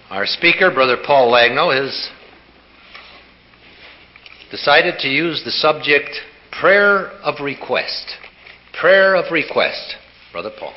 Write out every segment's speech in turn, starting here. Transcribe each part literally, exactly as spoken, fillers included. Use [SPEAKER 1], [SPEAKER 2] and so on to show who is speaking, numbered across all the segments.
[SPEAKER 1] Our speaker, Brother Paul Lagno, has decided to use the subject prayer of request. Prayer of request. Brother Paul.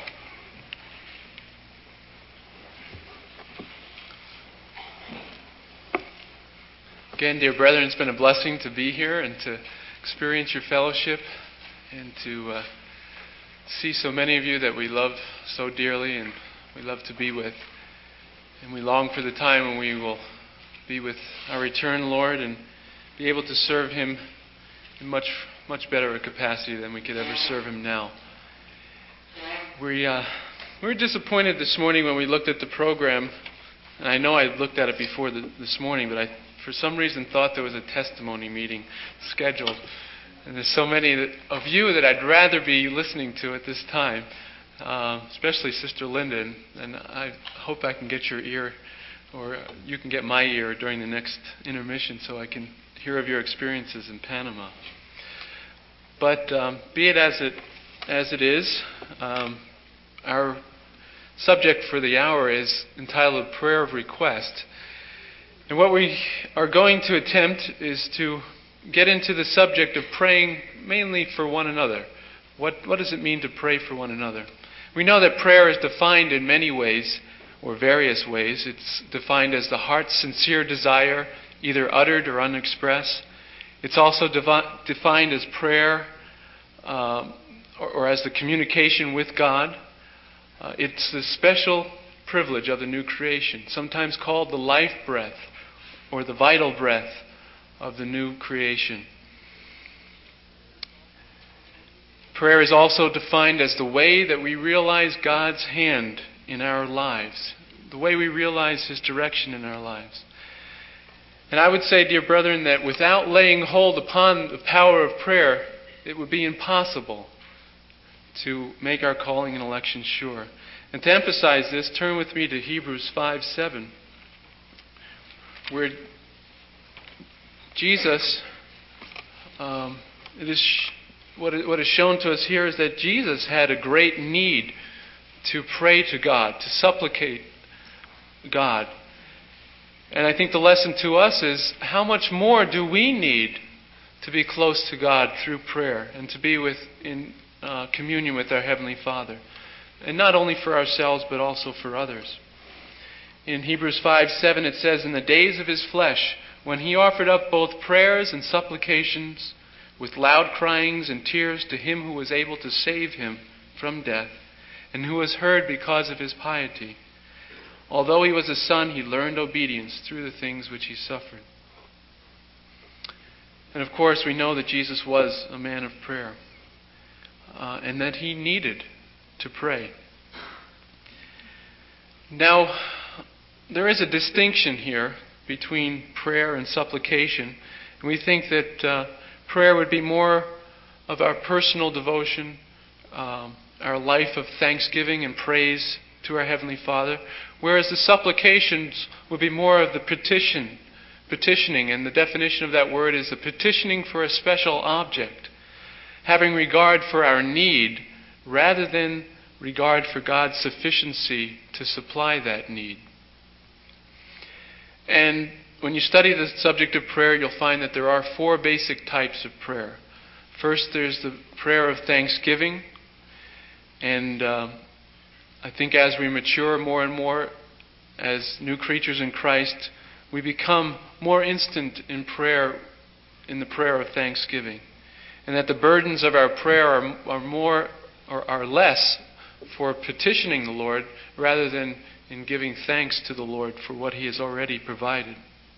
[SPEAKER 2] Again, dear brethren, it's been a blessing to be here and to experience your fellowship and to uh, see so many of you that we love so dearly and we love to be with. And we long for the time when we will be with our eternal Lord and be able to serve Him in much, much better a capacity than we could ever serve Him now. We, uh, we were disappointed this morning when we looked at the program. And I know I looked at it before the, this morning, but I, for some reason, thought there was a testimony meeting scheduled. And there's so many that, of you that I'd rather be listening to at this time, uh, especially Sister Linda. And, and I hope I can get your ear, or you can get my ear during the next intermission so I can hear of your experiences in Panama. But um, be it as it as it is, um, our subject for the hour is entitled Prayer of Request. And what we are going to attempt is to get into the subject of praying mainly for one another. What, what does it mean to pray for one another? We know that prayer is defined in many ways, or various ways. It's defined as the heart's sincere desire, either uttered or unexpressed. It's also devi- defined as prayer, um, or, or as the communication with God. Uh, it's the special privilege of the new creation, sometimes called the life breath or the vital breath of the new creation. Prayer is also defined as the way that we realize God's hand in our lives, the way we realize His direction in our lives. And I would say, dear brethren, that without laying hold upon the power of prayer, it would be impossible to make our calling and election sure. And to emphasize this, turn with me to Hebrews five seven, where Jesus, um, it is what, what is shown to us here is that Jesus had a great need to pray to God, to supplicate God. And I think the lesson to us is how much more do we need to be close to God through prayer and to be with in uh, communion with our Heavenly Father. And not only for ourselves, but also for others. In Hebrews five seven it says, "In the days of His flesh, when He offered up both prayers and supplications with loud cryings and tears to Him who was able to save Him from death, and who was heard because of His piety. Although He was a Son, He learned obedience through the things which He suffered." And of course, we know that Jesus was a man of prayer, uh, and that He needed to pray. Now, there is a distinction here between prayer and supplication. And we think that uh, prayer would be more of our personal devotion, um, our life of thanksgiving and praise to our Heavenly Father, whereas the supplications would be more of the petition, petitioning, and the definition of that word is a petitioning for a special object, having regard for our need rather than regard for God's sufficiency to supply that need. And when you study the subject of prayer, you'll find that there are four basic types of prayer. First, there's the prayer of thanksgiving. And uh, I think as we mature more and more as new creatures in Christ, we become more instant in prayer, in the prayer of thanksgiving. And that the burdens of our prayer are, are more or are less for petitioning the Lord rather than in giving thanks to the Lord for what He has already provided.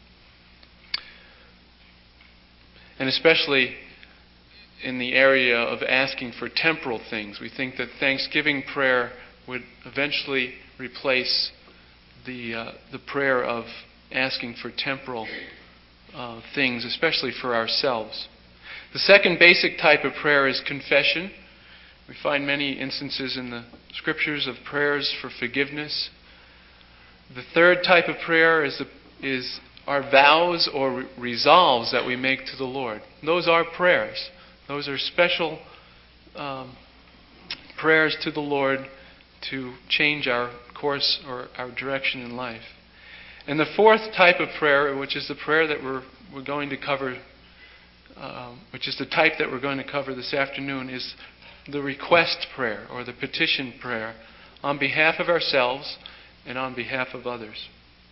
[SPEAKER 2] And especially in the area of asking for temporal things. We think that thanksgiving prayer would eventually replace the uh, the prayer of asking for temporal uh, things, especially for ourselves. The second basic type of prayer is confession. We find many instances in the Scriptures of prayers for forgiveness. The third type of prayer is, the, is our vows or re- resolves that we make to the Lord. Those are prayers. Those are special um, prayers to the Lord to change our course or our direction in life. And the fourth type of prayer, which is the prayer that we're we're going to cover, um, which is the type that we're going to cover this afternoon, is the request prayer or the petition prayer on behalf of ourselves and on behalf of others.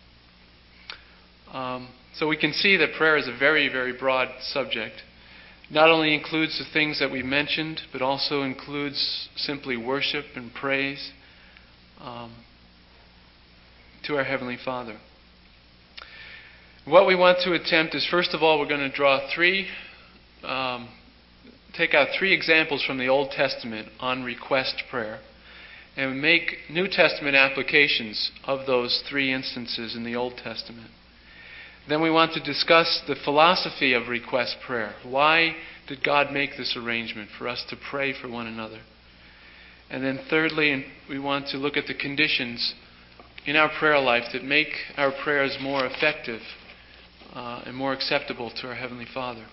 [SPEAKER 2] Um, so we can see that prayer is a very, very broad subject. Not only includes the things that we mentioned, but also includes simply worship and praise um, to our Heavenly Father. What we want to attempt is, first of all, we're going to draw three, um, take out three examples from the Old Testament on request prayer, and make New Testament applications of those three instances in the Old Testament. Then we want to discuss the philosophy of request prayer. Why did God make this arrangement for us to pray for one another? And then thirdly, we want to look at the conditions in our prayer life that make our prayers more effective uh, and more acceptable to our Heavenly Father.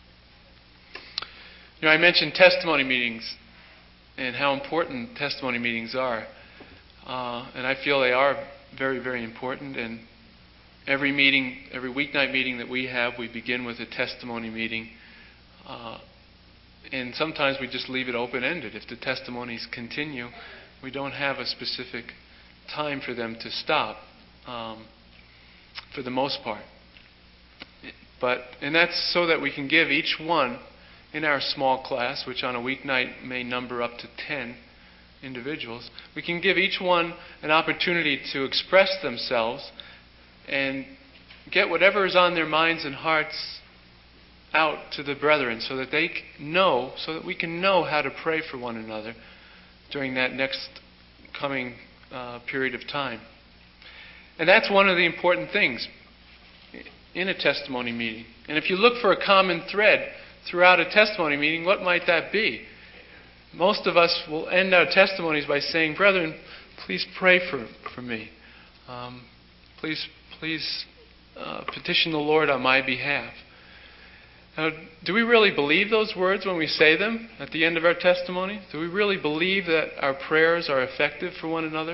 [SPEAKER 2] You know, I mentioned testimony meetings and how important testimony meetings are. Uh, and I feel they are very, very important. And every meeting, every weeknight meeting that we have, we begin with a testimony meeting. Uh, and sometimes we just leave it open-ended. If the testimonies continue, we don't have a specific time for them to stop, um, for the most part. But and that's so that we can give each one in our small class, which on a weeknight may number up to ten individuals, we can give each one an opportunity to express themselves and get whatever is on their minds and hearts out to the brethren so that they know, so that we can know how to pray for one another during that next coming uh, period of time. And that's one of the important things in a testimony meeting. And if you look for a common thread throughout a testimony meeting, what might that be? Most of us will end our testimonies by saying, "Brethren, please pray for, for me. Um, please, please uh, petition the Lord on my behalf." Now, do we really believe those words when we say them at the end of our testimony? Do we really believe that our prayers are effective for one another?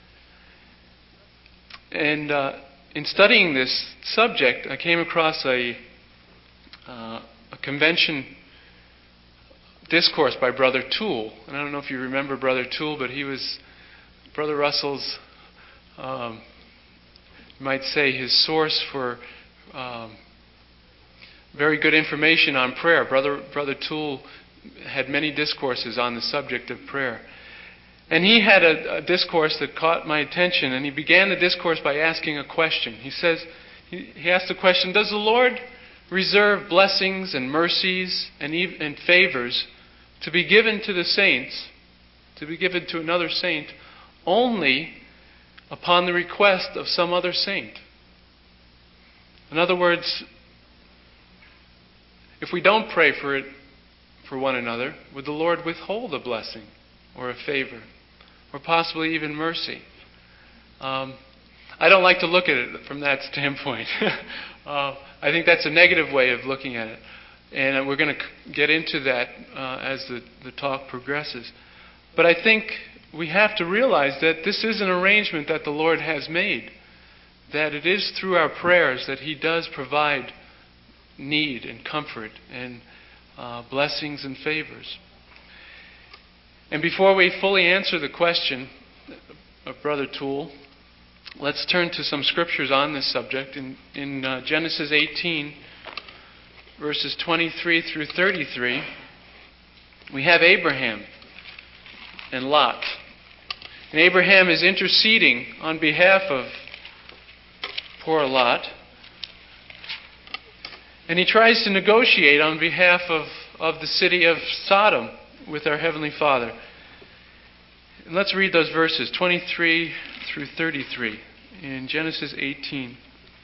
[SPEAKER 2] And uh, in studying this subject, I came across a, uh, a convention discourse by Brother Toole. And I don't know if you remember Brother Toole, but he was Brother Russell's, um, you might say, his source for um, very good information on prayer. Brother, Brother Toole had many discourses on the subject of prayer. And he had a, a discourse that caught my attention, and he began the discourse by asking a question. He says, he, he asked the question, does the Lord reserve blessings and mercies and, ev- and favors to be given to the saints, to be given to another saint, only upon the request of some other saint? In other words, if we don't pray for it for one another, would the Lord withhold a blessing or a favor or possibly even mercy? Um, I don't like to look at it from that standpoint. uh, I think that's a negative way of looking at it. And we're going to get into that uh, as the, the talk progresses. But I think we have to realize that this is an arrangement that the Lord has made, that it is through our prayers that He does provide need and comfort and uh, blessings and favors. And before we fully answer the question of Brother Toole, let's turn to some scriptures on this subject. In, in uh, Genesis eighteen, verses twenty-three through thirty-three, we have Abraham and Lot. And Abraham is interceding on behalf of poor Lot. And he tries to negotiate on behalf of, of the city of Sodom with our Heavenly Father. And let's read those verses, twenty-three through thirty-three, in Genesis eighteen.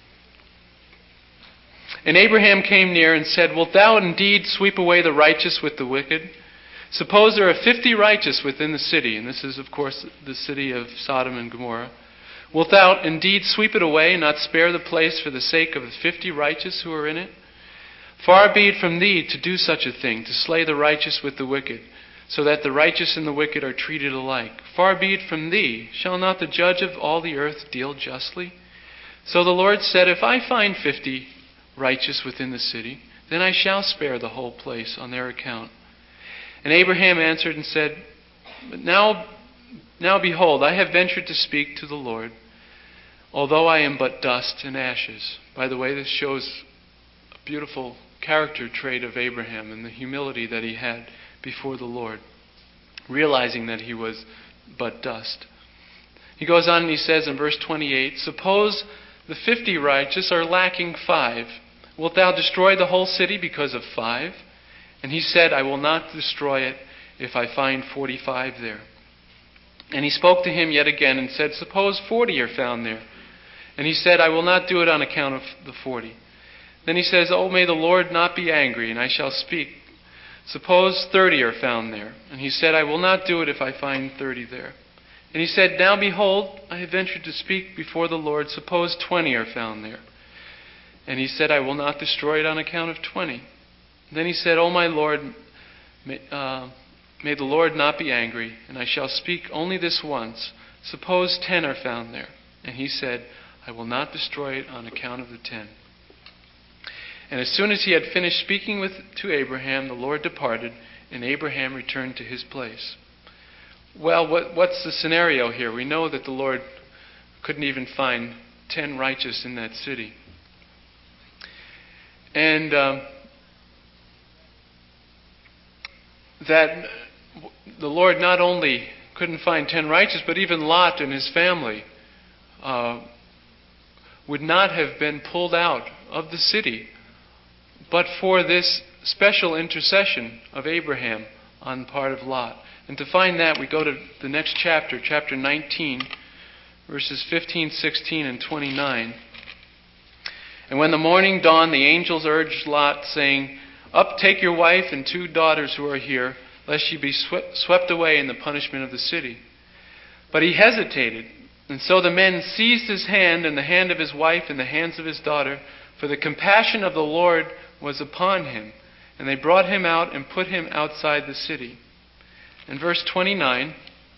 [SPEAKER 2] And Abraham came near and said, wilt thou indeed sweep away the righteous with the wicked? Suppose there are fifty righteous within the city. And this is, of course, the city of Sodom and Gomorrah. Wilt thou indeed sweep it away and not spare the place for the sake of the fifty righteous who are in it? Far be it from thee to do such a thing, to slay the righteous with the wicked, so that the righteous and the wicked are treated alike. Far be it from thee. Shall not the judge of all the earth deal justly? So the Lord said, if I find fifty righteous within the city, then I shall spare the whole place on their account. And Abraham answered and said, Now, now behold, I have ventured to speak to the Lord, although I am but dust and ashes. By the way, this shows a beautiful character trait of Abraham and the humility that he had before the Lord, realizing that he was but dust. He goes on and he says in verse twenty-eight, suppose the fifty righteous are lacking five. Wilt thou destroy the whole city because of five? And he said, I will not destroy it if I find forty-five there. And he spoke to him yet again and said, suppose forty are found there. And he said, I will not do it on account of the forty. Then he says, Oh, may the Lord not be angry, and I shall speak. Suppose thirty are found there. And he said, I will not do it if I find thirty there. And he said, Now behold, I have ventured to speak before the Lord. Suppose twenty are found there. And he said, I will not destroy it on account of twenty. Then he said, O my Lord, may, uh, may the Lord not be angry, and I shall speak only this once. Suppose ten are found there. And he said, I will not destroy it on account of the ten. And as soon as he had finished speaking with to Abraham, the Lord departed, and Abraham returned to his place. Well, what, what's the scenario here? We know that the Lord couldn't even find ten righteous in that city. And um, that the Lord not only couldn't find ten righteous, but even Lot and his family uh, would not have been pulled out of the city but for this special intercession of Abraham on the part of Lot. And to find that, we go to the next chapter, chapter nineteen, verses fifteen, sixteen, and twenty-nine. And when the morning dawned, the angels urged Lot, saying, Up, take your wife and two daughters who are here, lest ye be swept away in the punishment of the city. But he hesitated. And so the men seized his hand and the hand of his wife and the hands of his daughter, for the compassion of the Lord was upon him. And they brought him out and put him outside the city. And verse twenty-nine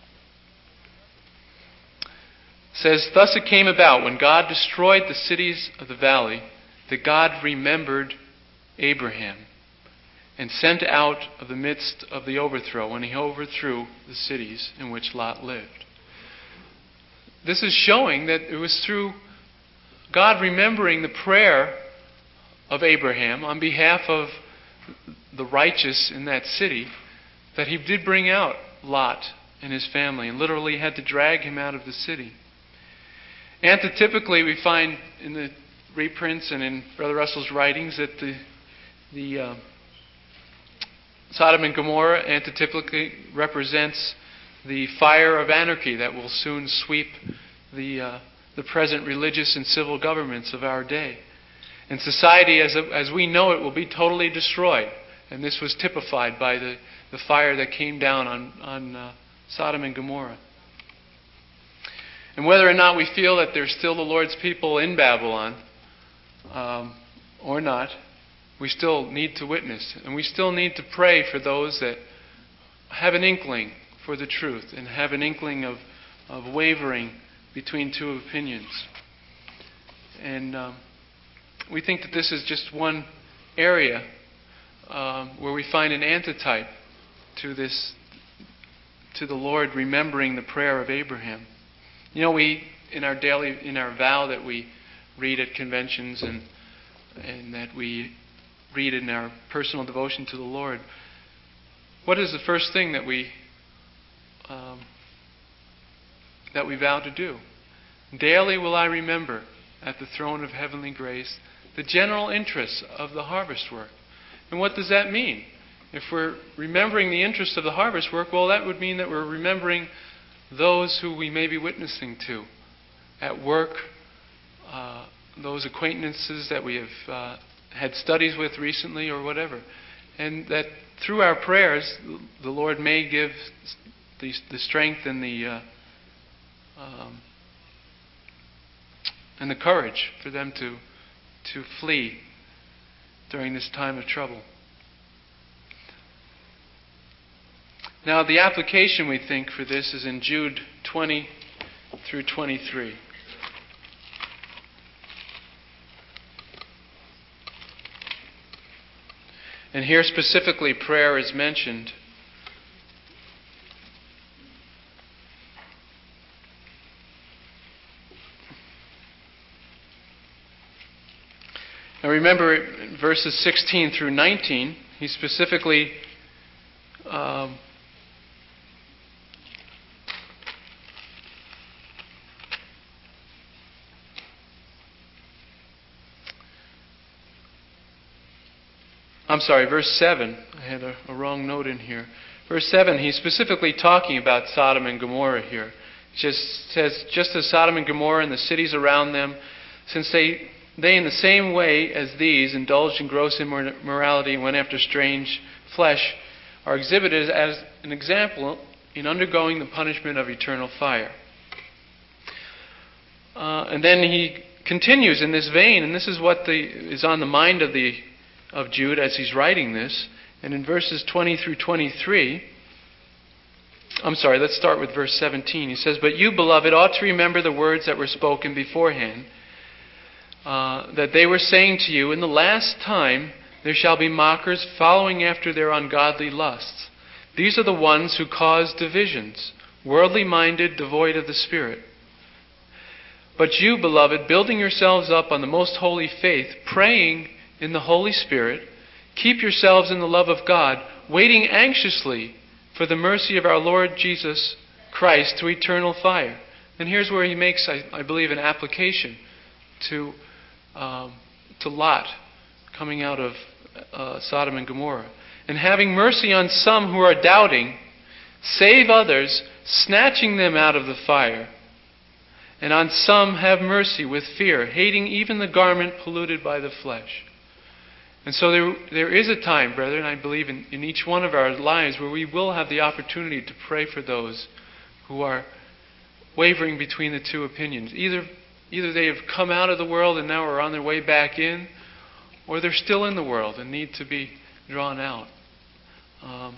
[SPEAKER 2] says, Thus it came about, when God destroyed the cities of the valley, that God remembered Abraham and sent out of the midst of the overthrow, when he overthrew the cities in which Lot lived. This is showing that it was through God remembering the prayer of Abraham on behalf of the righteous in that city that he did bring out Lot and his family and literally had to drag him out of the city. Antitypically, we find in the reprints and in Brother Russell's writings that the, the uh, Sodom and Gomorrah antitypically represents the fire of anarchy that will soon sweep the uh, the present religious and civil governments of our day. And society as, a, as we know it will be totally destroyed. And this was typified by the, the fire that came down on, on uh, Sodom and Gomorrah. And whether or not we feel that there's still the Lord's people in Babylon, um, or not, we still need to witness. And we still need to pray for those that have an inkling for the truth and have an inkling of, of wavering between two opinions. And um, we think that this is just one area um, where we find an antitype to this, to the Lord remembering the prayer of Abraham. You know, we in our daily, in our vow that we read at conventions and and that we read in our personal devotion to the Lord, what is the first thing that we um, that we vow to do? Daily will I remember at the throne of heavenly grace the general interests of the harvest work. And what does that mean? If we're remembering the interests of the harvest work, well, that would mean that we're remembering those who we may be witnessing to at work, uh, those acquaintances that we have uh, had studies with recently or whatever. And that through our prayers, the Lord may give the, the strength and the uh, um, and the courage for them to to flee during this time of trouble. Now, the application, we think, for this is in Jude twenty through twenty-three. And here specifically prayer is mentioned. Now remember, verses sixteen through nineteen, he specifically um, I'm sorry, verse seven. I had a, a wrong note in here. Verse seven, he's specifically talking about Sodom and Gomorrah here. It just says, just as Sodom and Gomorrah and the cities around them, since they, they in the same way as these indulged in gross immorality and went after strange flesh, are exhibited as an example in undergoing the punishment of eternal fire. Uh, and then he continues in this vein, and this is what the, is on the mind of the of Jude as he's writing this. And in verses twenty through twenty-three, I'm sorry, let's start with verse seventeen. He says, "But you, beloved, ought to remember the words that were spoken beforehand, uh, that they were saying to you, in the last time there shall be mockers following after their ungodly lusts. These are the ones who cause divisions, worldly minded, devoid of the Spirit. But you, beloved, building yourselves up on the most holy faith, praying in the Holy Spirit, keep yourselves in the love of God, waiting anxiously for the mercy of our Lord Jesus Christ to eternal fire." And here's where he makes, I, I believe, an application to um, to Lot coming out of uh, Sodom and Gomorrah. "And having mercy on some who are doubting, save others, snatching them out of the fire. And on some have mercy with fear, hating even the garment polluted by the flesh." And so there there is a time, brethren, I believe, in, in each one of our lives where we will have the opportunity to pray for those who are wavering between the two opinions. Either either they have come out of the world and now are on their way back in, or they're still in the world and need to be drawn out. Um,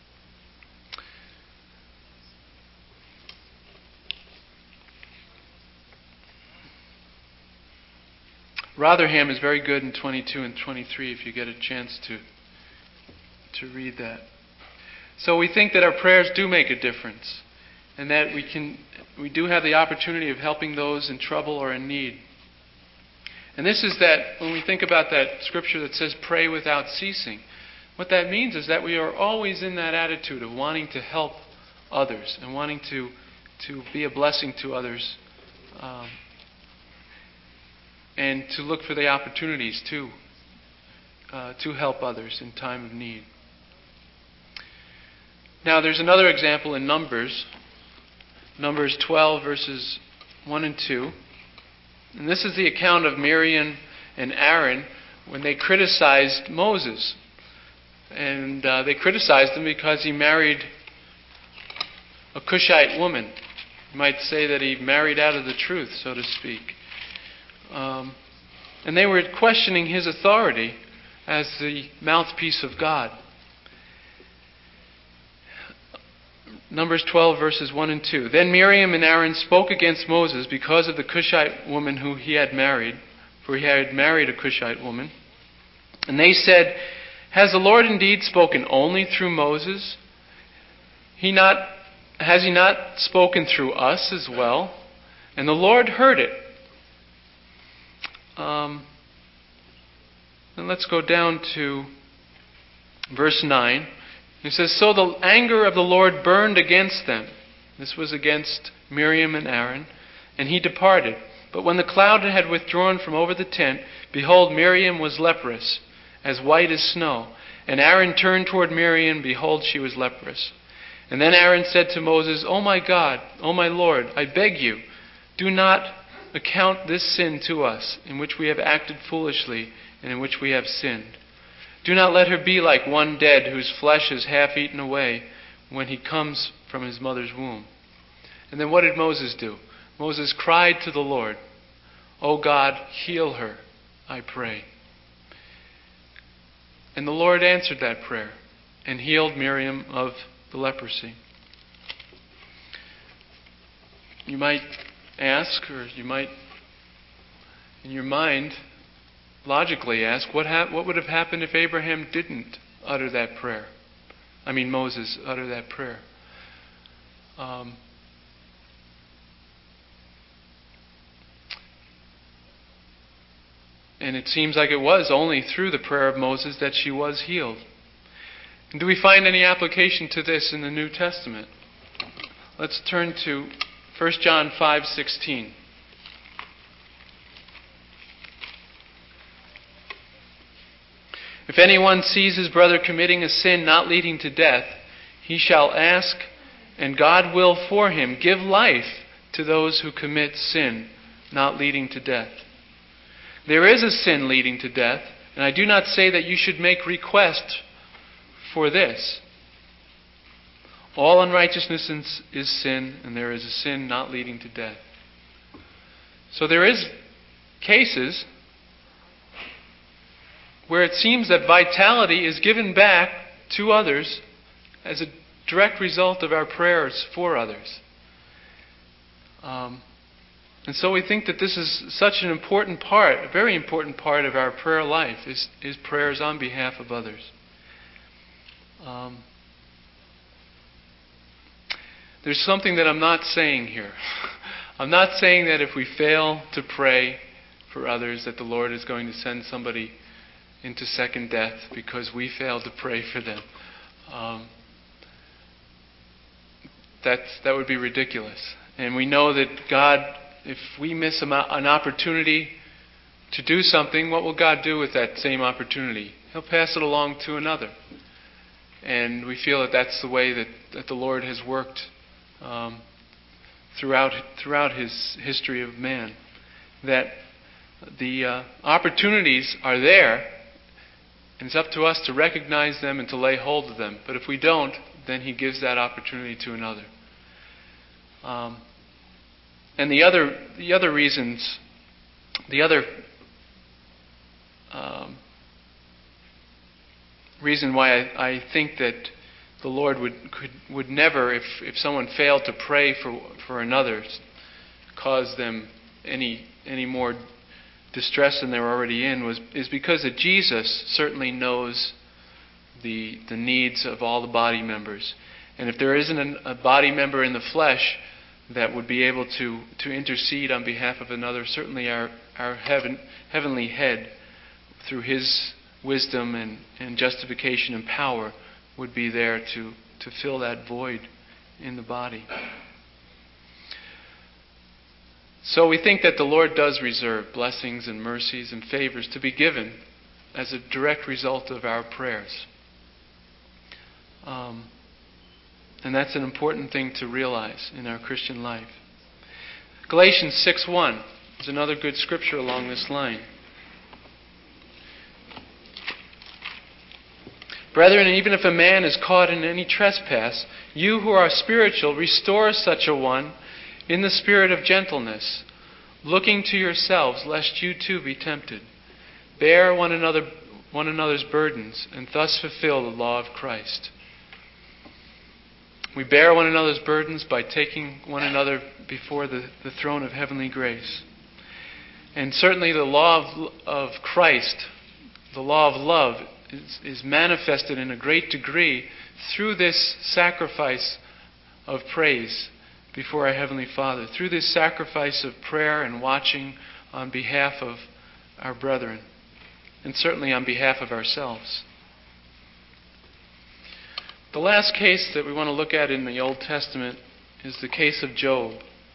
[SPEAKER 2] Rotherham is very good in twenty-two and twenty-three if you get a chance to to read that. So we think that our prayers do make a difference, and that we can we do have the opportunity of helping those in trouble or in need. And this is that when we think about that scripture that says pray without ceasing, what that means is that we are always in that attitude of wanting to help others and wanting to to be a blessing to others. Um, And to look for the opportunities to uh, to help others in time of need. Now, there's another example in Numbers, Numbers twelve, verses one and two. And this is the account of Miriam and Aaron when they criticized Moses. And uh, they criticized him because he married a Cushite woman. You might say that he married out of the truth, so to speak. Um, and they were questioning his authority as the mouthpiece of God. Numbers twelve, verses one and two. "Then Miriam and Aaron spoke against Moses because of the Cushite woman who he had married, for he had married a Cushite woman. And they said, 'Has the Lord indeed spoken only through Moses? He not, has he not spoken through us as well?' And the Lord heard it." Um, and let's go down to verse nine. It says, "So the anger of the Lord burned against them." This was against Miriam and Aaron. "And he departed. But when the cloud had withdrawn from over the tent, behold, Miriam was leprous, as white as snow. And Aaron turned toward Miriam, behold, she was leprous. And then Aaron said to Moses, 'O my God, O my Lord, I beg you, do not account this sin to us, in which we have acted foolishly and in which we have sinned. Do not let her be like one dead whose flesh is half eaten away when he comes from his mother's womb.' And then what did Moses do? Moses cried to the Lord, 'O God, heal her, I pray.' And the Lord answered that prayer and healed Miriam of the leprosy." You might ask, or you might, in your mind, logically ask, what, hap- what would have happened if Abraham didn't utter that prayer? I mean, Moses utter that prayer. Um, and it seems like it was only through the prayer of Moses that she was healed. And do we find any application to this in the New Testament? Let's turn to First John five sixteen. If anyone sees his brother committing a sin not leading to death, he shall ask, and God will for him give life to those who commit sin not leading to death. There is a sin leading to death, and I do not say that you should make request for this. All unrighteousness is sin, and there is a sin not leading to death. So there is cases where it seems that vitality is given back to others as a direct result of our prayers for others. Um, and so we think that this is such an important part, a very important part of our prayer life, is, is prayers on behalf of others. Um, there's something that I'm not saying here. I'm not saying that if we fail to pray for others that the Lord is going to send somebody into second death because we failed to pray for them. Um, that's, that would be ridiculous. And we know that God, if we miss an opportunity to do something, what will God do with that same opportunity? He'll pass it along to another. And we feel that that's the way that, that the Lord has worked um, throughout throughout His history of man. That the uh, opportunities are there, and it's up to us to recognize them and to lay hold of them. But if we don't, then He gives that opportunity to another. Um, and the other, the other reasons, the other um, reason why I, I think that the Lord would could, would never, if if someone failed to pray for for another, cause them any any more distress than they were already in, was is because that Jesus certainly knows the the needs of all the body members. And if there isn't an, a body member in the flesh that would be able to, to intercede on behalf of another, certainly our, our heaven, heavenly head, through His wisdom and, and justification and power, would be there to, to fill that void in the body. So we think that the Lord does reserve blessings and mercies and favors to be given as a direct result of our prayers. Um, and that's an important thing to realize in our Christian life. Galatians six one is another good scripture along this line. Brethren, even if a man is caught in any trespass, you who are spiritual, restore such a one in the spirit of gentleness, looking to yourselves, lest you too be tempted. Bear one another, one another's burdens, and thus fulfill the law of Christ. We bear one another's burdens by taking one another before the, the throne of heavenly grace. And certainly the law of, of Christ, the law of love, is, is manifested in a great degree through this sacrifice of praise before our Heavenly Father, through this sacrifice of prayer and watching on behalf of our brethren, and certainly on behalf of ourselves. The last case that we want to look at in the Old Testament is the case of Job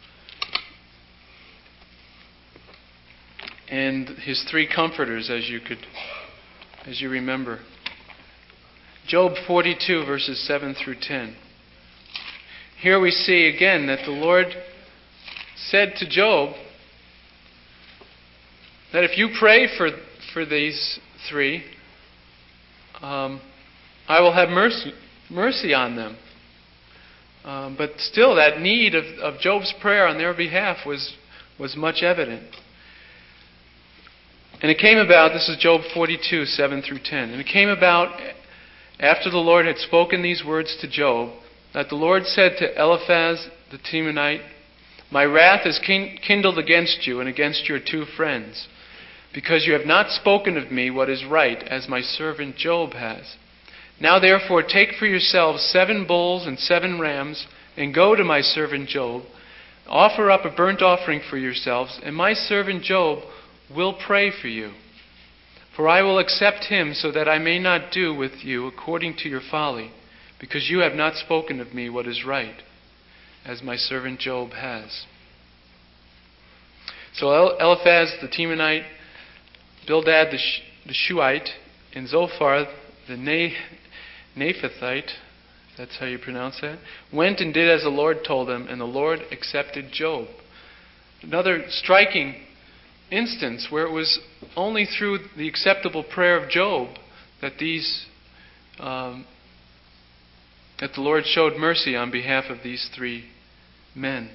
[SPEAKER 2] and his three comforters, as you could, as you remember. Job forty-two, verses seven through ten. Here we see again that the Lord said to Job that if you pray for for these three, um, I will have mercy mercy on them. Um, but still, that need of, of Job's prayer on their behalf was was much evident. And it came about, this is Job forty-two, seven through ten. And it came about after the Lord had spoken these words to Job, that the Lord said to Eliphaz the Temanite, my wrath is kindled against you and against your two friends, because you have not spoken of me what is right, as my servant Job has. Now therefore take for yourselves seven bulls and seven rams, and go to my servant Job. Offer up a burnt offering for yourselves, and my servant Job will pray for you. For I will accept him, so that I may not do with you according to your folly, because you have not spoken of me what is right, as my servant Job has. So Eliphaz the Temanite, Bildad the, Sh- the Shuhite, and Zophar the Na- Naphathite, if that's how you pronounce that, went and did as the Lord told them, and the Lord accepted Job. Another striking instance where it was only through the acceptable prayer of Job that these um, that the Lord showed mercy on behalf of these three men.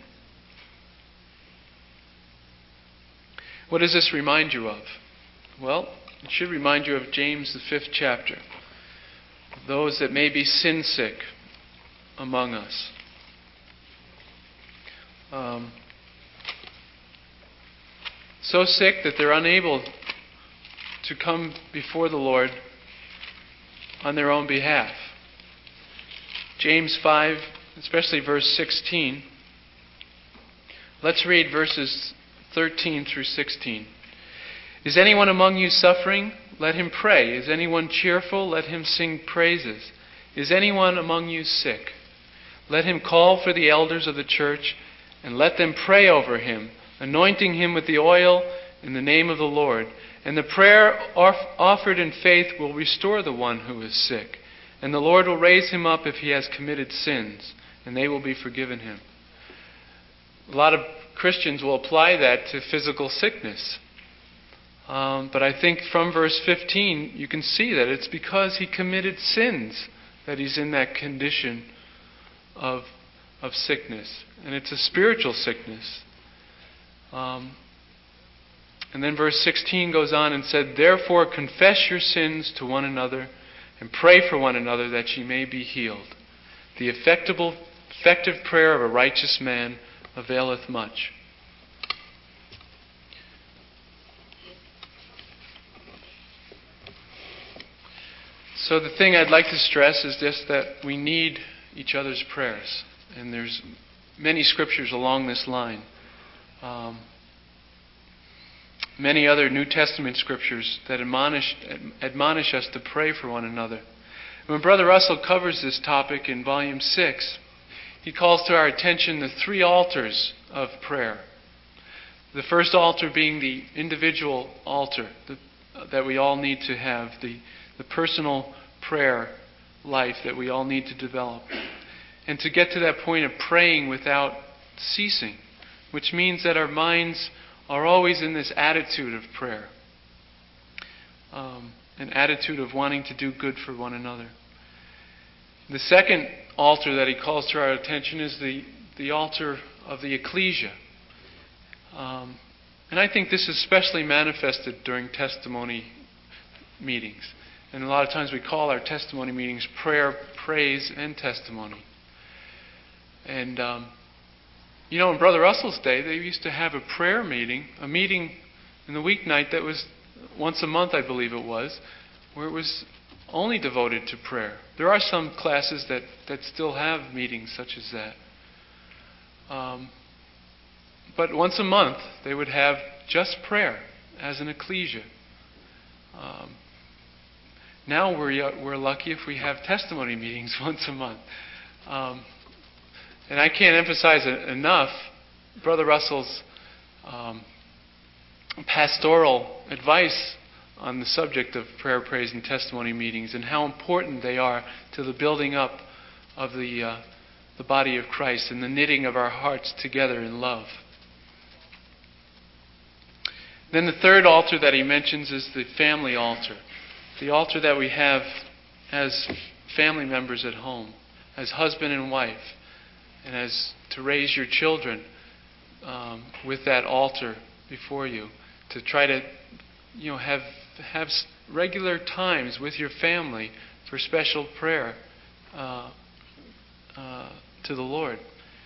[SPEAKER 2] What does this remind you of? Well, it should remind you of James, the fifth chapter. Those that may be sin sick among us. Um, so sick that they're unable to come before the Lord on their own behalf. James five, especially verse sixteen. Let's read verses thirteen through sixteen. Is anyone among you suffering? Let him pray. Is anyone cheerful? Let him sing praises. Is anyone among you sick? Let him call for the elders of the church, and let them pray over him, anointing him with the oil in the name of the Lord. And the prayer off- offered in faith will restore the one who is sick. And the Lord will raise him up if he has committed sins, and they will be forgiven him. A lot of Christians will apply that to physical sickness. Um, but I think from verse fifteen, you can see that it's because he committed sins that he's in that condition of, of sickness. And it's a spiritual sickness. Um, and then verse sixteen goes on and said, therefore confess your sins to one another and pray for one another that ye may be healed. The effective, effective prayer of a righteous man availeth much. So the thing I'd like to stress is just that we need each other's prayers. And there's many scriptures along this line. Um, many other New Testament scriptures that admonish, admonish us to pray for one another. When Brother Russell covers this topic in Volume six, he calls to our attention the three altars of prayer. The first altar being the individual altar the, that we all need to have, the, the personal prayer life that we all need to develop. And to get to that point of praying without ceasing, which means that our minds are always in this attitude of prayer, um, an attitude of wanting to do good for one another. The second altar that he calls to our attention is the, the altar of the ecclesia. Um, and I think this is especially manifested during testimony meetings. And a lot of times we call our testimony meetings prayer, praise, and testimony. And, um, you know, in Brother Russell's day, they used to have a prayer meeting, a meeting in the weeknight that was once a month, I believe it was, where it was only devoted to prayer. There are some classes that, that still have meetings such as that. Um, but once a month, they would have just prayer as an ecclesia. Um, now we're, we're lucky if we have testimony meetings once a month. Um, and I can't emphasize it enough Brother Russell's um, pastoral advice on the subject of prayer, praise, and testimony meetings, and how important they are to the building up of the uh, the body of Christ and the knitting of our hearts together in love. Then the third altar that he mentions is the family altar, the altar that we have as family members at home, as husband and wife, and as to raise your children um, with that altar before you, to try to, you know, have have regular times with your family for special prayer uh, uh, to the Lord.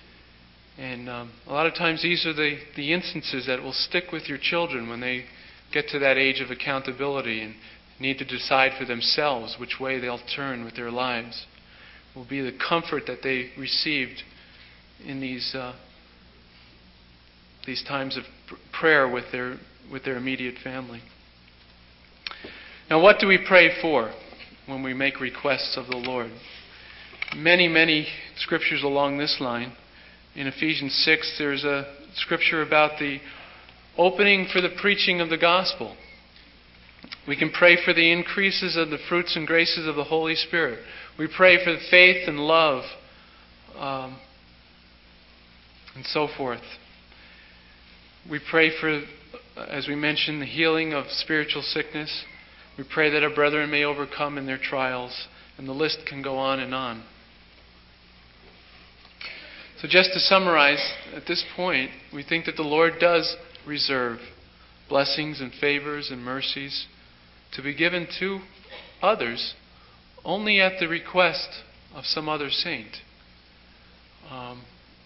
[SPEAKER 2] And um, a lot of times these are the, the instances that will stick with your children when they get to that age of accountability and need to decide for themselves which way they'll turn with their lives. It will be the comfort that they received in these uh, these times of pr- prayer with their with their immediate family. Now, what do we pray for when we make requests of the Lord? Many, many scriptures along this line. In Ephesians six, there's a scripture about the opening for the preaching of the gospel. We can pray for the increases of the fruits and graces of the Holy Spirit. We pray for the faith and love, um, and so forth. We pray for, as we mentioned, the healing of spiritual sickness. We pray that our brethren may overcome in their trials, and the list can go on and on. So just to summarize, at this point, we think that the Lord does reserve blessings and favors and mercies to be given to others only at the request of some other saint. Um,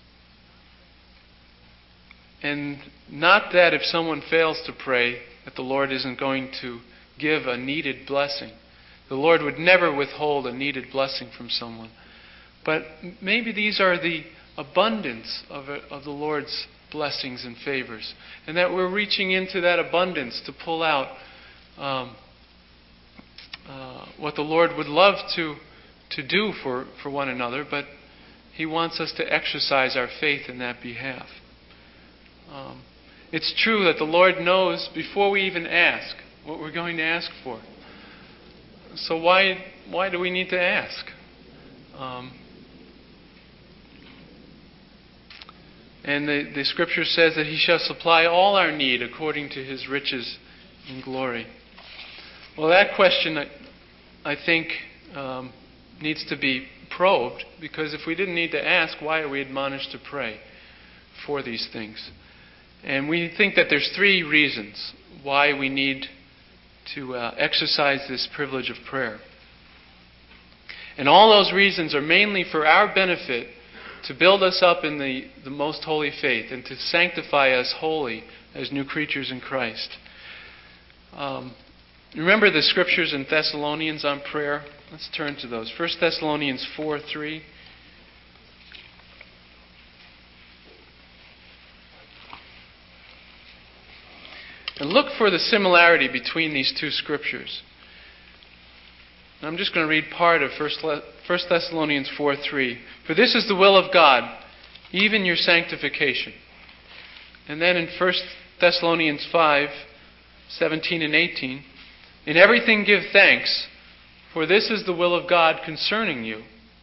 [SPEAKER 2] and not that if someone fails to pray, that the Lord isn't going to give a needed blessing. The Lord would never withhold a needed blessing from someone. But maybe these are the abundance of, of the Lord's blessings and favors. And that we're reaching into that abundance to pull out um, uh, what the Lord would love to, to do for, for one another, but He wants us to exercise our faith in that behalf. Um, it's true that the Lord knows before we even ask what we're going to ask for. So why why do we need to ask? Um, and the, the Scripture says that He shall supply all our need according to His riches in glory. Well, that question, I, I think, um, needs to be probed, because if we didn't need to ask, why are we admonished to pray for these things? And we think that there's three reasons why we need to uh, exercise this privilege of prayer. And all those reasons are mainly for our benefit, to build us up in the, the most holy faith and to sanctify us holy as new creatures in Christ. Um, remember the scriptures in Thessalonians on prayer? Let's turn to those. First Thessalonians four three. And look for the similarity between these two scriptures. I'm just going to read part of First Thessalonians four three. For this is the will of God, even your sanctification. And then in First Thessalonians five seventeen and eighteen. In everything give thanks, for this is the will of God concerning you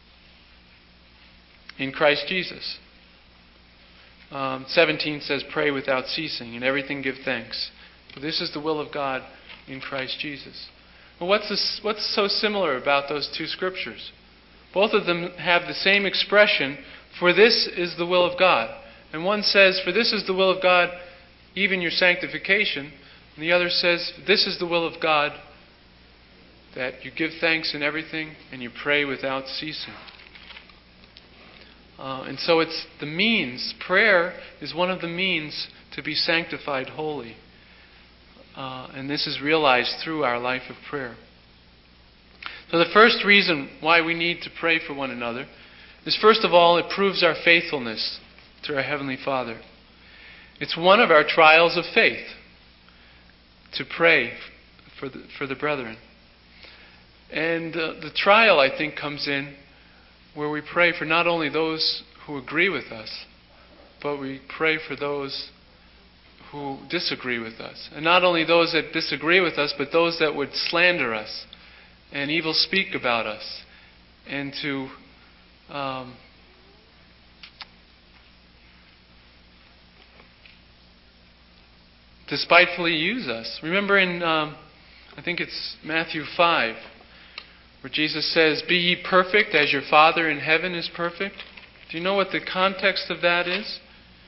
[SPEAKER 2] in Christ Jesus. Um, seventeen says, pray without ceasing. In everything give thanks. For this is the will of God in Christ Jesus. Well, what's, this, what's so similar about those two scriptures? Both of them have the same expression, for this is the will of God. And one says, for this is the will of God, even your sanctification. And the other says, this is the will of God, that you give thanks in everything and you pray without ceasing. Uh, and so it's the means. Prayer is one of the means to be sanctified holy. Uh, and this is realized through our life of prayer. So the first reason why we need to pray for one another is, first of all, it proves our faithfulness to our Heavenly Father. It's one of our trials of faith to pray for the, for the brethren. And uh, the trial, I think, comes in where we pray for not only those who agree with us, but we pray for those who disagree with us. And not only those that disagree with us, but those that would slander us and evil speak about us and to um, despitefully use us. Remember in, um, I think it's Matthew five, where Jesus says, be ye perfect as your Father in heaven is perfect. Do you know what the context of that is?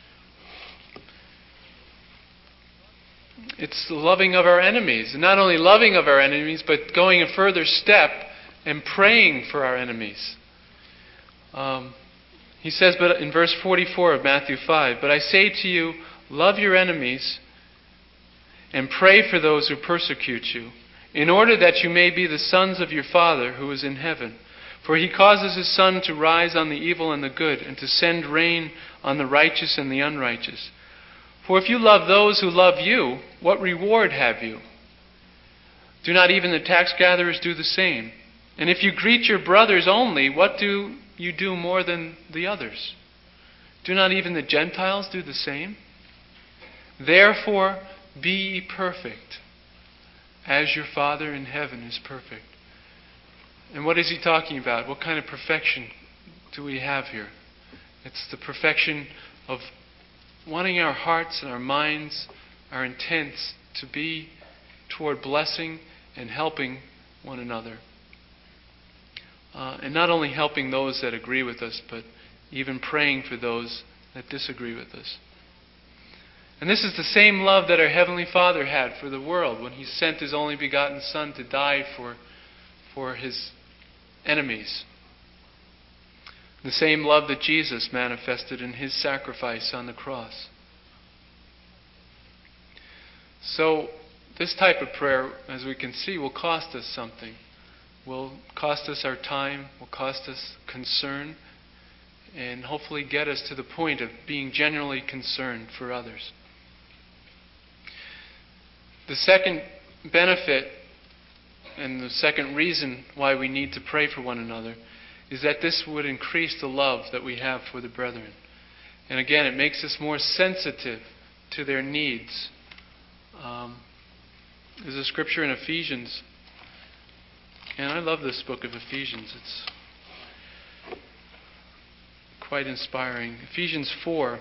[SPEAKER 2] It's the loving of our enemies. And not only loving of our enemies, but going a further step and praying for our enemies. Um, he says but in verse forty-four of Matthew five, but I say to you, love your enemies and pray for those who persecute you, in order that you may be the sons of your Father who is in heaven. For he causes his sun to rise on the evil and the good, and to send rain on the righteous and the unrighteous. For if you love those who love you, what reward have you? Do not even the tax gatherers do the same? And if you greet your brothers only, what do you do more than the others? Do not even the Gentiles do the same? Therefore, be ye perfect, as your Father in heaven is perfect. And what is he talking about? What kind of perfection do we have here? It's the perfection of wanting our hearts and our minds, our intents to be toward blessing and helping one another. Uh, and not only helping those that agree with us, but even praying for those that disagree with us. And this is the same love that our Heavenly Father had for the world when He sent His only begotten Son to die for, for His enemies. The same love that Jesus manifested in His sacrifice on the cross. So, this type of prayer, as we can see, will cost us something. Will cost us our time, will cost us concern, and hopefully get us to the point of being genuinely concerned for others. The second benefit and the second reason why we need to pray for one another is that this would increase the love that we have for the brethren. And again, it makes us more sensitive to their needs. Um, there's a scripture in Ephesians, and I love this book of Ephesians. It's quite inspiring. Ephesians four.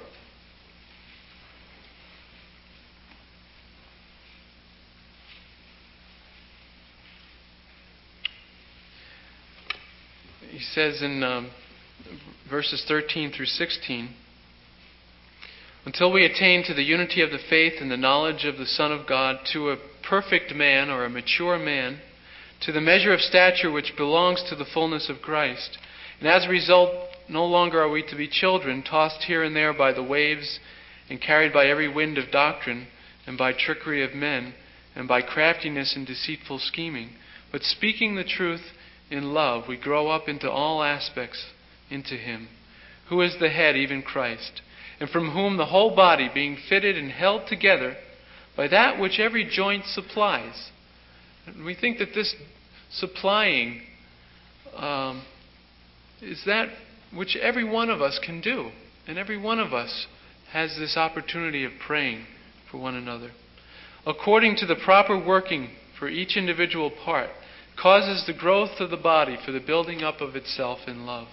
[SPEAKER 2] He says in um, verses thirteen through sixteen, until we attain to the unity of the faith and the knowledge of the Son of God, to a perfect man or a mature man, to the measure of stature which belongs to the fullness of Christ. And as a result, no longer are we to be children, tossed here and there by the waves and carried by every wind of doctrine and by trickery of men and by craftiness and deceitful scheming. But speaking the truth in love, we grow up into all aspects into Him, who is the head, even Christ, and from whom the whole body, being fitted and held together by that which every joint supplies. And we think that this supplying um, is that which every one of us can do. And every one of us has this opportunity of praying for one another. According to the proper working for each individual part, causes the growth of the body for the building up of itself in love.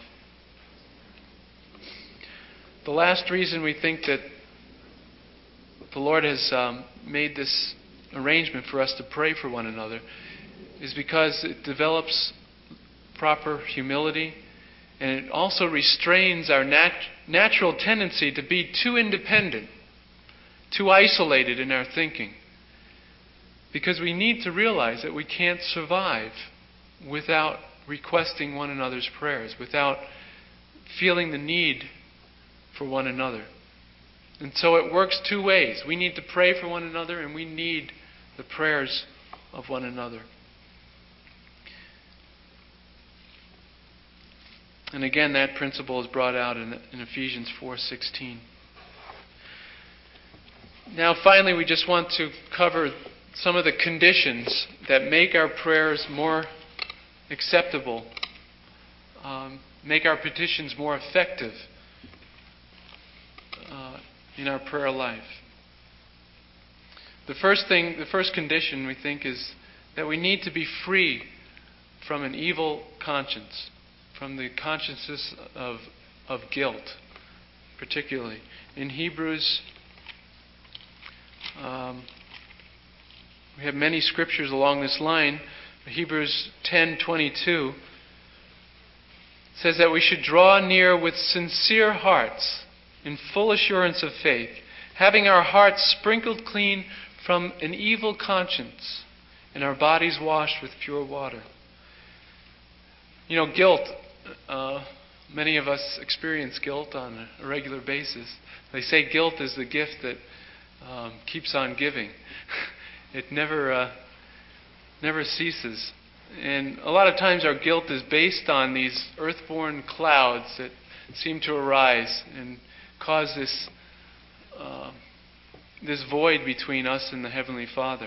[SPEAKER 2] The last reason we think that the Lord has um, made this arrangement for us to pray for one another is because it develops proper humility, and it also restrains our nat- natural tendency to be too independent, too isolated in our thinking. Because we need to realize that we can't survive without requesting one another's prayers, without feeling the need for one another. And so it works two ways. We need to pray for one another, and we need the prayers of one another. And again, that principle is brought out in, in Ephesians four sixteen. Now, finally, we just want to cover some of the conditions that make our prayers more acceptable, um, make our petitions more effective uh, in our prayer life. The first thing, the first condition we think is that we need to be free from an evil conscience, from the consciences of of guilt, particularly. In Hebrews, um, we have many scriptures along this line. Hebrews ten twenty-two says that we should draw near with sincere hearts, in full assurance of faith, having our hearts sprinkled clean from an evil conscience, and our bodies washed with pure water. You know, guilt. Uh, many of us experience guilt on a regular basis. They say guilt is the gift that um, keeps on giving. It never, uh, never ceases. And a lot of times our guilt is based on these earthborn clouds that seem to arise and cause this uh, this void between us and the Heavenly Father.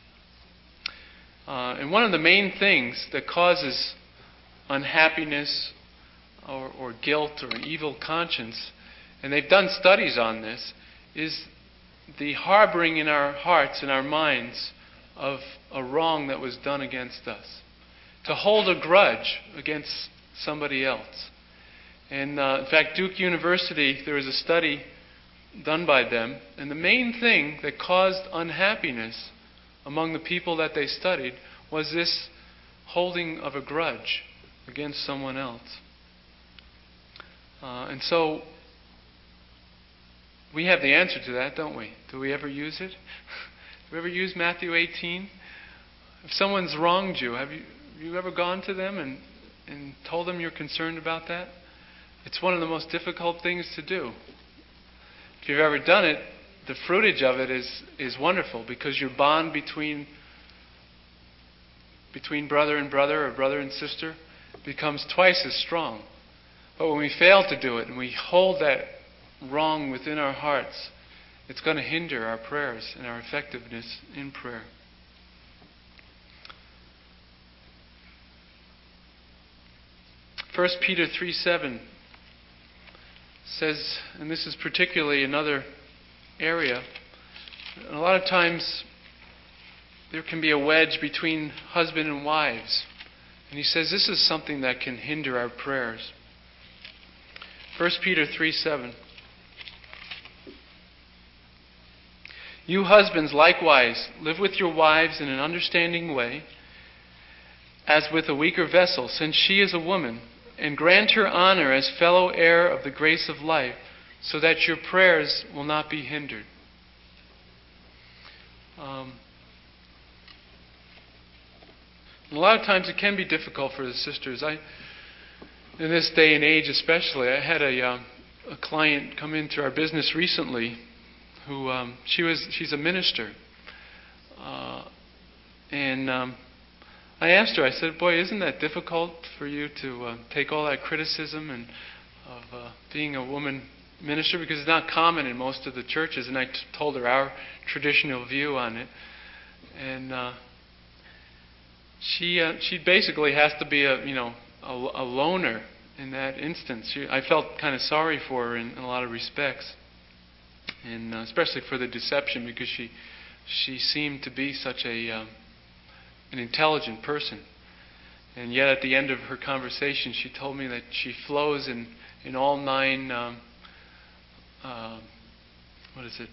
[SPEAKER 2] Uh, and one of the main things that causes unhappiness or, or guilt or an evil conscience, and they've done studies on this, is the harboring in our hearts and our minds of a wrong that was done against us. To hold a grudge against somebody else. And uh, in fact, Duke University, there was a study done by them, and the main thing that caused unhappiness among the people that they studied was this holding of a grudge against someone else. Uh, and so, we have the answer to that, don't we? Do we ever use it? Do we ever use Matthew eighteen? If someone's wronged you, have you, have you ever gone to them and, and told them you're concerned about that? It's one of the most difficult things to do. If you've ever done it, the fruitage of it is, is wonderful, because your bond between, between brother and brother or brother and sister becomes twice as strong. But when we fail to do it and we hold that wrong within our hearts, it's going to hinder our prayers and our effectiveness in prayer. First Peter three seven says, and this is particularly another area, a lot of times there can be a wedge between husband and wives. And he says this is something that can hinder our prayers. First Peter three seven. You husbands likewise live with your wives in an understanding way, as with a weaker vessel, since she is a woman, and grant her honor as fellow heir of the grace of life, so that your prayers will not be hindered. Um, a lot of times it can be difficult for the sisters. I, in this day and age especially, I had a, um, a client come into our business recently who, um, she was, she's a minister. Uh, and um, I asked her, I said, boy, isn't that difficult for you to uh, take all that criticism and of uh, being a woman minister? Because it's not common in most of the churches. And I t- told her our traditional view on it. And uh, she uh, she basically has to be a, you know, a, a loner in that instance. She, I felt kind of sorry for her in, in a lot of respects. And uh, especially for the deception, because she she seemed to be such a... Um, an intelligent person. And yet at the end of her conversation, she told me that she flows in, in all nine, um, uh, what is it?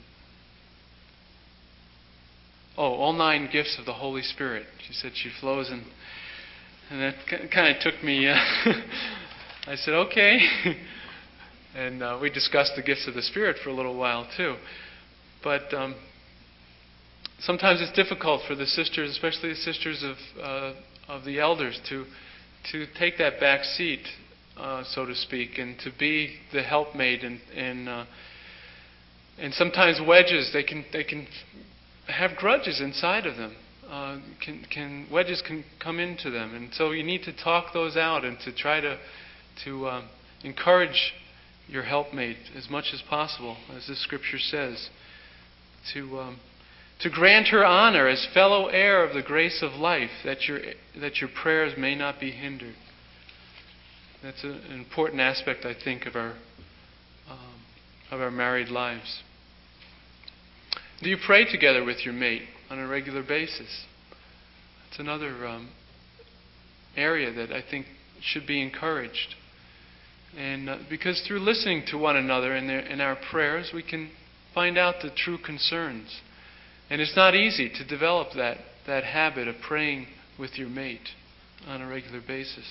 [SPEAKER 2] Oh, all nine gifts of the Holy Spirit. She said she flows in, and that kind of took me, uh, I said, okay. And uh, we discussed the gifts of the Spirit for a little while too. But um, sometimes it's difficult for the sisters, especially the sisters of uh, of the elders, to to take that back seat, uh, so to speak, and to be the helpmate. And and uh, and sometimes wedges, they can they can have grudges inside of them. Uh, can can wedges can come into them, and so you need to talk those out and to try to to um, encourage your helpmate as much as possible, as the Scripture says, to. Um, To grant her honor as fellow heir of the grace of life, that your that your prayers may not be hindered. That's a, an important aspect, I think, of our um, of our married lives. Do you pray together with your mate on a regular basis? That's another um, area that I think should be encouraged. And uh, because through listening to one another in, their, in our prayers, we can find out the true concerns. And it's not easy to develop that, that habit of praying with your mate on a regular basis.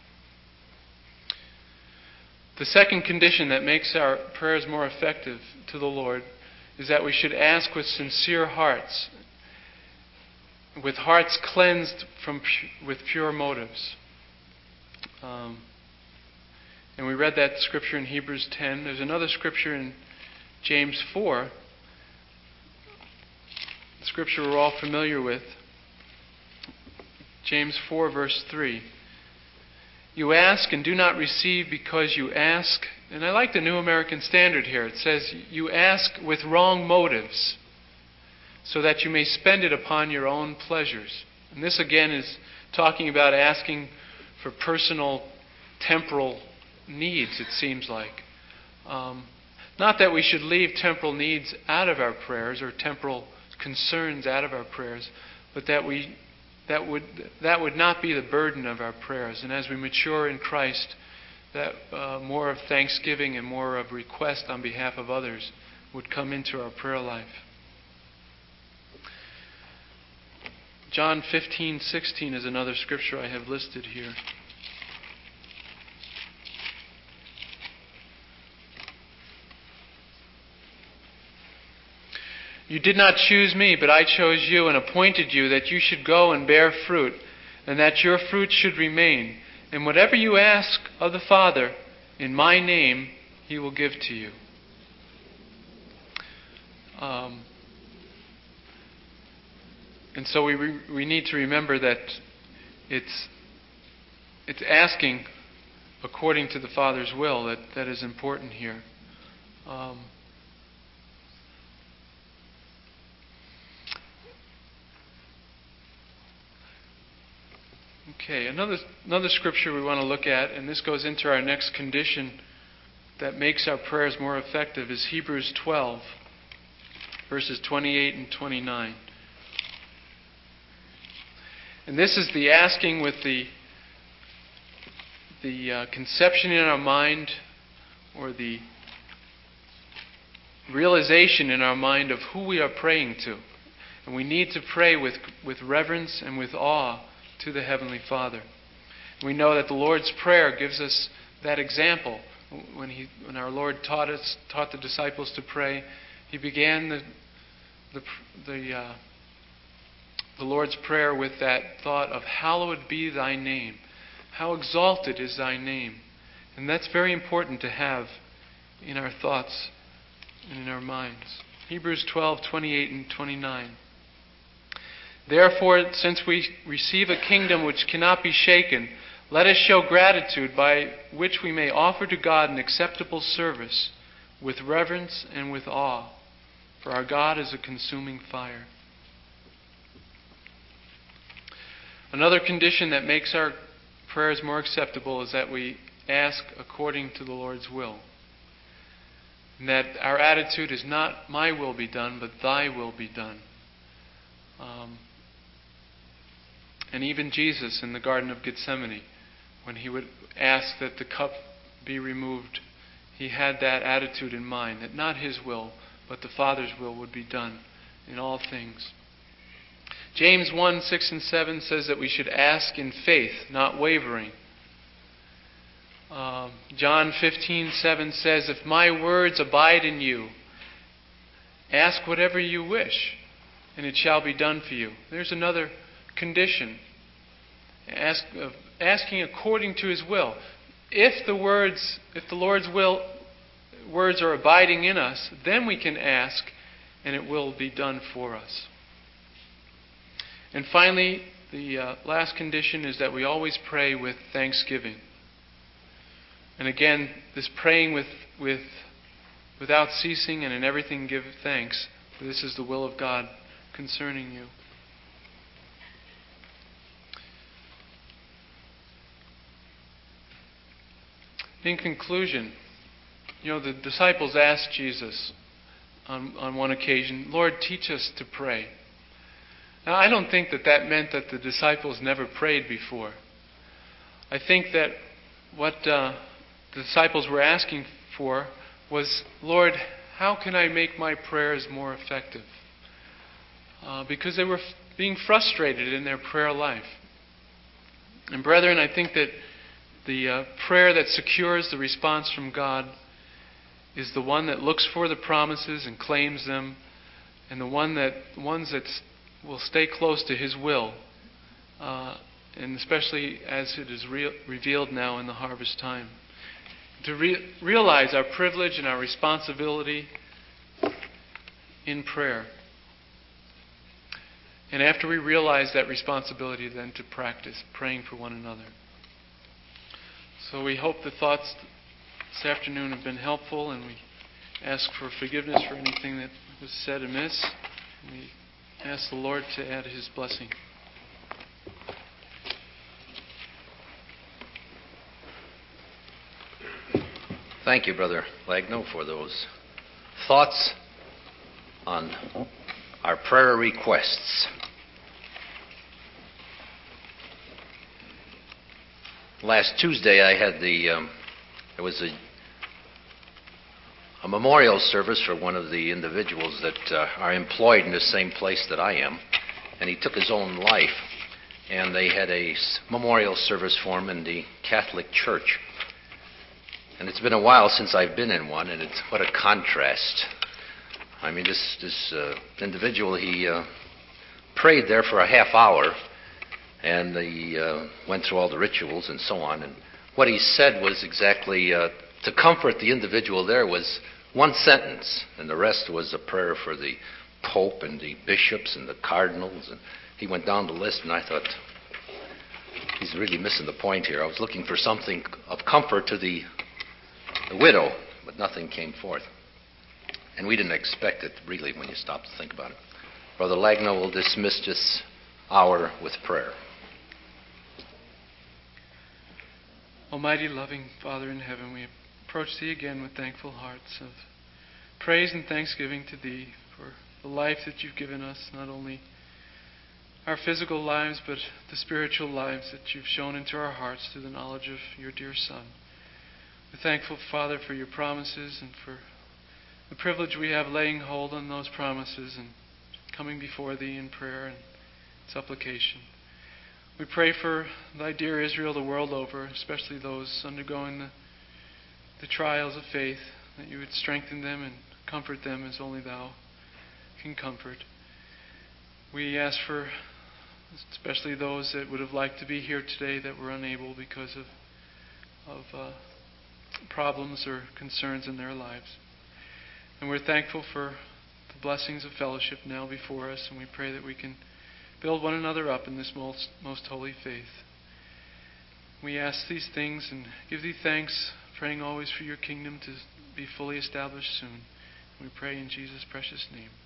[SPEAKER 2] The second condition that makes our prayers more effective to the Lord is that we should ask with sincere hearts, with hearts cleansed from pu- with pure motives. Um, and we read that scripture in Hebrews ten. There's another scripture in James four scripture we're all familiar with. James four, verse three. You ask and do not receive because you ask. And I like the New American Standard here. It says, you ask with wrong motives, so that you may spend it upon your own pleasures. And this again is talking about asking for personal, temporal needs, it seems like. Um, not that we should leave temporal needs out of our prayers or temporal concerns out of our prayers, but that we that would that would not be the burden of our prayers. And as we mature in Christ, that uh, more of thanksgiving and more of request on behalf of others would come into our prayer life. John fifteen sixteen is another scripture I have listed here. You did not choose me, but I chose you and appointed you that you should go and bear fruit, and that your fruit should remain. And whatever you ask of the Father in my name, He will give to you. Um, and so we re- we need to remember that it's it's asking according to the Father's will that, that is important here. Um, Okay, another another scripture we want to look at, and this goes into our next condition that makes our prayers more effective, is Hebrews twelve, verses twenty-eight and twenty-nine. And this is the asking with the the uh, conception in our mind, or the realization in our mind of who we are praying to. And we need to pray with with reverence and with awe to the Heavenly Father. We know that the Lord's Prayer gives us that example. When he, when our Lord taught us, taught the disciples to pray, He began the the the, uh, the Lord's Prayer with that thought of "Hallowed be Thy name." How exalted is Thy name, and that's very important to have in our thoughts and in our minds. Hebrews twelve twenty-eight and twenty-nine. Therefore, since we receive a kingdom which cannot be shaken, let us show gratitude by which we may offer to God an acceptable service with reverence and with awe. For our God is a consuming fire. Another condition that makes our prayers more acceptable is that we ask according to the Lord's will. And that our attitude is not my will be done, but Thy will be done. Um, And even Jesus in the Garden of Gethsemane, when He would ask that the cup be removed, He had that attitude in mind, that not His will, but the Father's will would be done in all things. James one, six and seven says that we should ask in faith, not wavering. Um, John fifteen, seven says, if my words abide in you, ask whatever you wish, and it shall be done for you. There's another condition. Ask, uh, asking according to His will. If the words, if the Lord's will words are abiding in us, then we can ask, and it will be done for us. And finally, the uh, last condition is that we always pray with thanksgiving. And again, this praying with with without ceasing and in everything give thanks, for this is the will of God concerning you. In conclusion, you know, the disciples asked Jesus on, on one occasion, Lord, teach us to pray. Now, I don't think that that meant that the disciples never prayed before. I think that what uh, the disciples were asking for was, Lord, how can I make my prayers more effective? Uh, because they were f- being frustrated in their prayer life. And brethren, I think that the uh, prayer that secures the response from God is the one that looks for the promises and claims them, and the one that ones that will stay close to His will, uh, and especially as it is re- revealed now in the harvest time. To re- realize our privilege and our responsibility in prayer. And after we realize that responsibility, then to practice praying for one another. So we hope the thoughts this afternoon have been helpful, and we ask for forgiveness for anything that was said amiss. And we ask the Lord to add His blessing.
[SPEAKER 1] Thank you, Brother Lagno, for those thoughts on our prayer requests. Last Tuesday, I had the, um, there was a, a memorial service for one of the individuals that uh, are employed in the same place that I am, and he took his own life, and they had a memorial service for him in the Catholic Church. And it's been a while since I've been in one, and it's what a contrast. I mean, this, this uh, individual, he uh, prayed there for a half hour, and he uh, went through all the rituals and so on. And what he said was exactly, uh, to comfort the individual there was one sentence, and the rest was a prayer for the Pope and the bishops and the cardinals. And he went down the list, and I thought, he's really missing the point here. I was looking for something of comfort to the, the widow, but nothing came forth. And we didn't expect it, really, when you stop to think about it. Brother Lagno will dismiss this hour with prayer.
[SPEAKER 2] Almighty, loving Father in heaven, we approach Thee again with thankful hearts of praise and thanksgiving to Thee for the life that You've given us, not only our physical lives, but the spiritual lives that You've shown into our hearts through the knowledge of Your dear Son. We're thankful, Father, for Your promises and for the privilege we have laying hold on those promises and coming before Thee in prayer and supplication. We pray for Thy dear Israel the world over, especially those undergoing the, the trials of faith, that You would strengthen them and comfort them as only Thou can comfort. We ask for especially those that would have liked to be here today that were unable because of, of uh, problems or concerns in their lives. And we're thankful for the blessings of fellowship now before us, and we pray that we can build one another up in this most, most holy faith. We ask these things and give Thee thanks, praying always for Your kingdom to be fully established soon. We pray in Jesus' precious name.